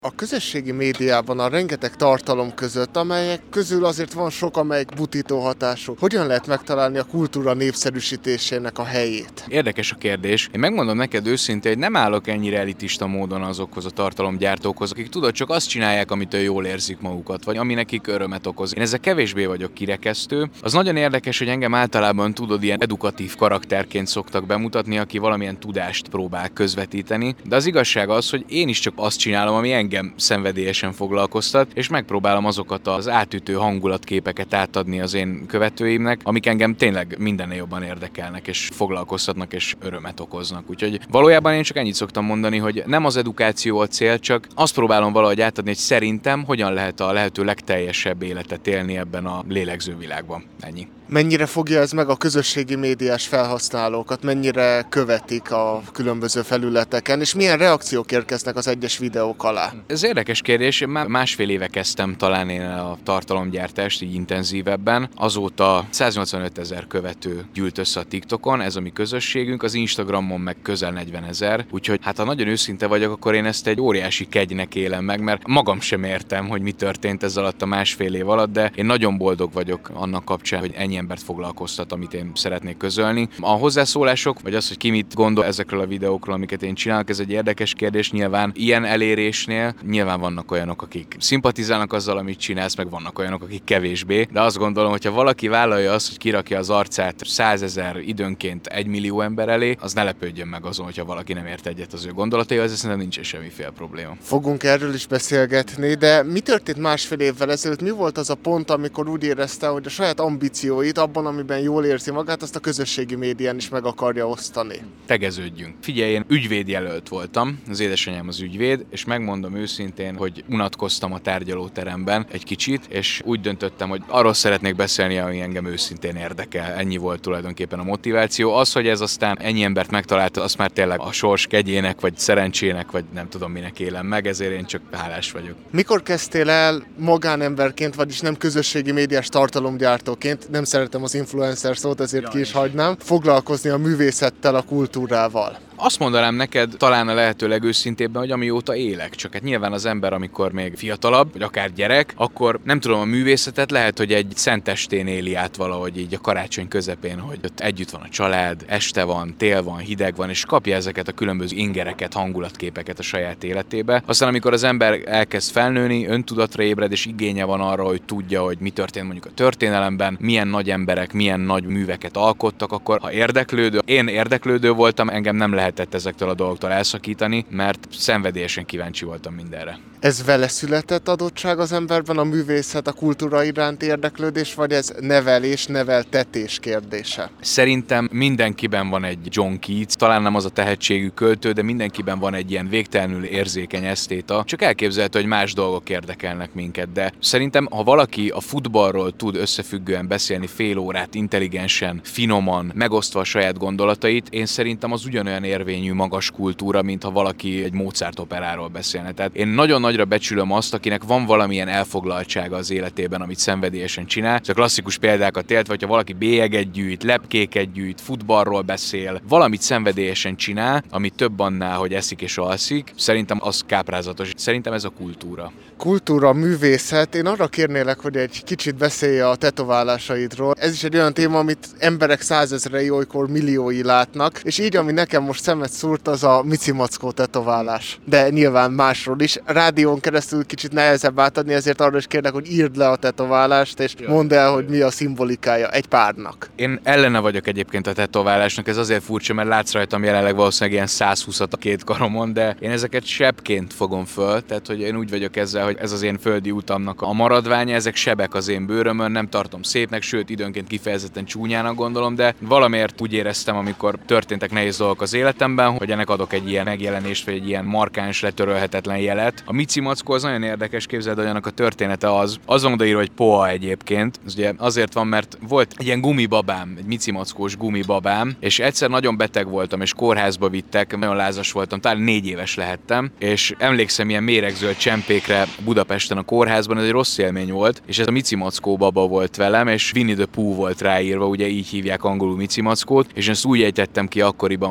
A közösségi médiában a rengeteg tartalom között, amelyek közül azért van sok, amelyik butító hatású. Hogyan lehet megtalálni a kultúra népszerűsítésének a helyét? Érdekes a kérdés. Én megmondom neked őszintén, hogy nem állok ennyire elitista módon azokhoz a tartalomgyártókhoz, akik tudod, csak azt csinálják, amitől jól érzik magukat, vagy ami nekik örömet okoz. Én ezzel kevésbé vagyok kirekesztő. Az nagyon érdekes, hogy engem általában tudod, ilyen edukatív karakterként szoktak bemutatni, aki valamilyen tudást próbál közvetíteni. De az igazság az, hogy én is csak azt csinálom, ami engem szenvedélyesen foglalkoztat, és megpróbálom azokat az átütő hangulatképeket átadni az én követőimnek, amik engem tényleg mindennél jobban érdekelnek, és foglalkoztatnak, és örömet okoznak. Úgyhogy valójában én csak ennyit szoktam mondani, hogy nem az edukáció a cél, csak azt próbálom valahogy átadni, hogy szerintem hogyan lehet a lehető legteljesebb életet élni ebben a lélegző világban. Ennyi. Mennyire fogja ez meg a közösségi médiás felhasználókat, mennyire követik a különböző felületeken, és milyen reakciók érkeznek az egyes videók alá? Ez érdekes kérdés, már másfél éve kezdtem talán én a tartalomgyártást így intenzívebben. Azóta 185 000 követő gyűlt össze a TikTokon, ez a mi közösségünk, az Instagramon meg közel 40 000, úgyhogy hát ha nagyon őszinte vagyok, akkor én ezt egy óriási kegynek élem meg, mert magam sem értem, hogy mi történt ez alatt a másfél év alatt, de én nagyon boldog vagyok annak kapcsán, hogy ennyi embert foglalkoztat, amit én szeretnék közölni. A hozzászólások, vagy az, hogy ki mit gondol ezekről a videókról, amiket én csinálok, ez egy érdekes kérdés. Nyilván ilyen elérésnél nyilván vannak olyanok, akik szimpatizálnak azzal, amit csinálsz, meg vannak olyanok, akik kevésbé, de azt gondolom, hogy ha valaki vállalja azt, hogy kirakja az arcát 100 000, időnként 1 millió ember elé, az ne lepődjön meg azon, hogyha valaki nem ért egyet az ő gondolataival, ez szerintem nincs semmiféle probléma. Fogunk erről is beszélgetni, de mi történt másfél évvel ezelőtt? Mi volt az a pont, amikor úgy érezte, hogy a saját ambícióit abban, amiben jól érzi magát, azt a közösségi médián is meg akarja osztani? Tegeződjünk. Figyelj, én ügyvédjelölt voltam, az édesanyám az ügyvéd, és megmondom őszintén, hogy unatkoztam a tárgyalóteremben egy kicsit, és úgy döntöttem, hogy arról szeretnék beszélni, ami engem őszintén érdekel. Ennyi volt tulajdonképpen a motiváció. Az, hogy ez aztán ennyi embert megtalálta, az már tényleg a sors kegyének, vagy szerencsének, vagy nem tudom minek élem meg, ezért én csak hálás vagyok. Mikor kezdtél el magánemberként, vagyis nem közösségi médiás tartalomgyártóként, nem szeretem az influencer szót, ezért ki is hagynám, foglalkozni a művészettel, a kultúrával? Azt mondanám neked talán a lehető legőszintébben, hogy amióta élek, csak hát nyilván az ember, amikor még fiatalabb, vagy akár gyerek, akkor nem tudom, a művészetet lehet, hogy egy szentestén éli át valahogy így a karácsony közepén, hogy ott együtt van a család, este van, tél van, hideg van, és kapja ezeket a különböző ingereket, hangulatképeket a saját életébe. Aztán amikor az ember elkezd felnőni, öntudatra ébred, és igénye van arra, hogy tudja, hogy mi történt mondjuk a történelemben, milyen nagy emberek, milyen nagy műveket alkottak, akkor ha én érdeklődő voltam, engem nem lehetett ezektől a dolgoktól elszakítani, mert szenvedélyesen kíváncsi voltam mindenre. Ez vele született adottság az emberben, a művészet, a kultúra iránti érdeklődés, vagy ez nevelés, neveltetés kérdése? Szerintem mindenkiben van egy John Keats, talán nem az a tehetségű költő, de mindenkiben van egy ilyen végtelenül érzékeny esztéta. Csak elképzelhető, hogy más dolgok érdekelnek minket, de szerintem, ha valaki a futballról tud összefüggően beszélni fél órát, intelligensen, finoman, megosztva a saját gondolatait, én szerintem az ugyanolyan érvényű magas kultúra, mint ha valaki egy Mozart operáról beszélne. Tehát én nagyon nagyra becsülöm azt, akinek van valamilyen elfoglaltsága az életében, amit szenvedélyesen csinál. Ez a klasszikus példákat élt, vagy ha valaki bélyeget gyűjt, lepkéket gyűjt, futballról beszél, valamit szenvedélyesen csinál, ami több annál, hogy eszik és alszik, szerintem az káprázatos. Szerintem ez a kultúra. Kultúra, művészet. Én arra kérnélek, hogy egy kicsit beszélj a tetoválásaidról. Ez is egy olyan téma, amit emberek 100 000-ei, olykor milliói látnak, és így, ami nekem most szemet szúrt, az a Mici Mackó tetoválás. De nyilván másról is. Rádión keresztül kicsit nehezebb átadni, ezért arra is kérlek, hogy írd le a tetoválást, és mondd el, hogy mi a szimbolikája egy párnak. Én ellene vagyok egyébként a tetoválásnak, ez azért furcsa, mert látsz rajtam jelenleg valószínűleg ilyen 120-at a két karomon, de én ezeket sebként fogom föl, tehát hogy én úgy vagyok ezzel, hogy ez az én földi utamnak a maradványa, ezek sebek az én bőrömön, nem tartom szépnek, sőt időnként kifejezetten csúnyának gondolom, de valamiért úgy éreztem, amikor történtek nehéz dolgok az életemben, hogy ennek adok egy ilyen megjelenést, vagy egy ilyen markáns, letörölhetetlen jelet. A Mici Mackó az nagyon érdekes, képzeld, hogy annak a története az van odaírva, hogy Poa egyébként. Ez ugye azért van, mert volt egy ilyen gumibabám, egy Mici Mackós gumibabám, és egyszer nagyon beteg voltam, és kórházba vittek, nagyon lázas voltam, talán 4 éves lehettem, és emlékszem ilyen méregzöld csempékre Budapesten a kórházban, ez egy rossz élmény volt, és ez a Mici Mackó baba volt velem, és Winnie the Pooh volt ráírva, ugye így hívják angolul Mici Mackót, és ezt úgy ejtettem ki akkoriban, hogy Poa.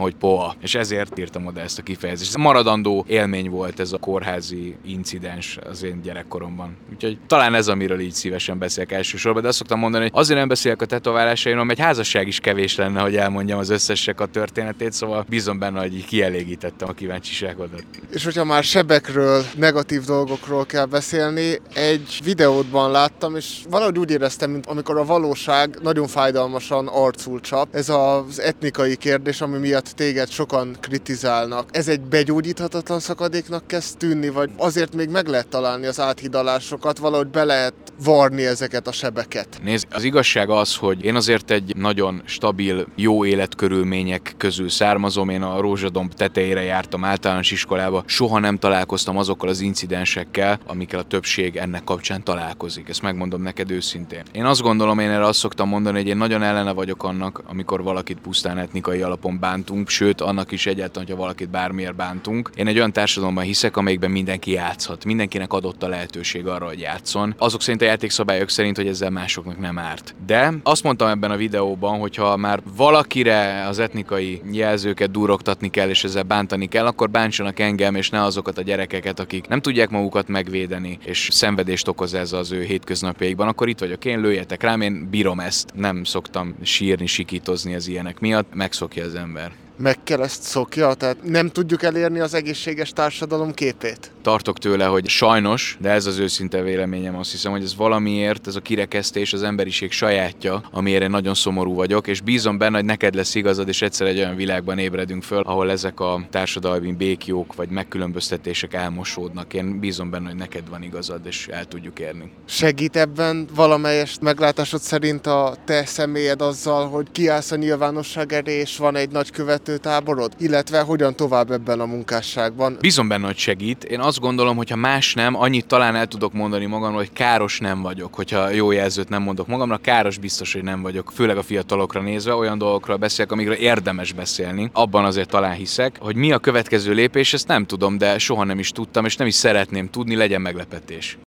Baba. És ezért írtam oda ezt a kifejezést. Ez maradandó élmény volt ez a kórházi incidens az én gyerekkoromban. Úgyhogy talán ez, amiről így szívesen beszélek elsősorban, de azt szoktam mondani, hogy azért nem beszélek a tetoválásaimról, mert egy házasság is kevés lenne, hogy elmondjam az összesek a történetét, szóval bízom benne, hogy kielégítettem a kíváncsiságodat. És hogyha már sebekről, negatív dolgokról kell beszélni, egy videódban láttam, és valahogy úgy éreztem, mint amikor a valóság nagyon fájdalmasan arcul csap. Ez az etnikai kérdés, ami miatt téged sokan kritizálnak. Ez egy begyógyíthatatlan szakadéknak kezd tűnni, vagy azért még meg lehet találni az áthidalásokat, valahogy be lehet varni ezeket a sebeket? Nézd, az igazság az, hogy én azért egy nagyon stabil, jó életkörülmények közül származom. Én a Rózsadomb tetejére jártam általános iskolába, soha nem találkoztam azokkal az incidensekkel, amikkel a többség ennek kapcsán találkozik. Ezt megmondom neked őszintén. Én azt gondolom, én erre azt szoktam mondani, hogy én nagyon ellene vagyok annak, amikor valakit pusztán etnikai alapon bántunk, sőt, annak is egyáltalán, hogyha valakit bármiért bántunk. Én egy olyan társadalomban hiszek, amelyikben mindenki játszhat. Mindenkinek adott a lehetőség arra, hogy játszon. Azok szerint a játékszabályok szerint, hogy ezzel másoknak nem árt. De azt mondtam ebben a videóban, hogy ha már valakire az etnikai jelzőket durogtatni kell, és ezzel bántani kell, akkor bántsanak engem, és ne azokat a gyerekeket, akik nem tudják magukat megvédeni, és szenvedést okoz ez az ő hétköznapjaikban, akkor itt vagyok én, lőjetek rám, én bírom ezt. Nem szoktam sírni, sikítozni az ilyenek miatt, megszokja az ember. Meg kell ezt szokja? Tehát nem tudjuk elérni az egészséges társadalom képét? Tartok tőle, hogy sajnos, de ez az őszinte véleményem, azt hiszem, hogy ez valamiért, ez a kirekesztés az emberiség sajátja, amiért én nagyon szomorú vagyok, és bízom benne, hogy neked lesz igazad, és egyszer egy olyan világban ébredünk föl, ahol ezek a társadalmi békjók vagy megkülönböztetések elmosódnak. Én bízom benne, hogy neked van igazad, és el tudjuk érni. Segít ebben valamelyest meglátásod szerint a te személyed azzal, hogy kiállsz a nyilvánosság elé, és van egy nagy követőtáborod? Illetve hogyan tovább ebben a munkásságban? Bízom benne, hogy segít. Én azt gondolom, hogy ha más nem, annyit talán el tudok mondani magamról, hogy káros nem vagyok. Hogyha jó jelzőt nem mondok magamra, káros biztos, hogy nem vagyok. Főleg a fiatalokra nézve, olyan dolgokról beszélek, amikről érdemes beszélni. Abban azért talán hiszek, hogy mi a következő lépés, ezt nem tudom, de soha nem is tudtam, és nem is szeretném tudni, legyen meglepetés.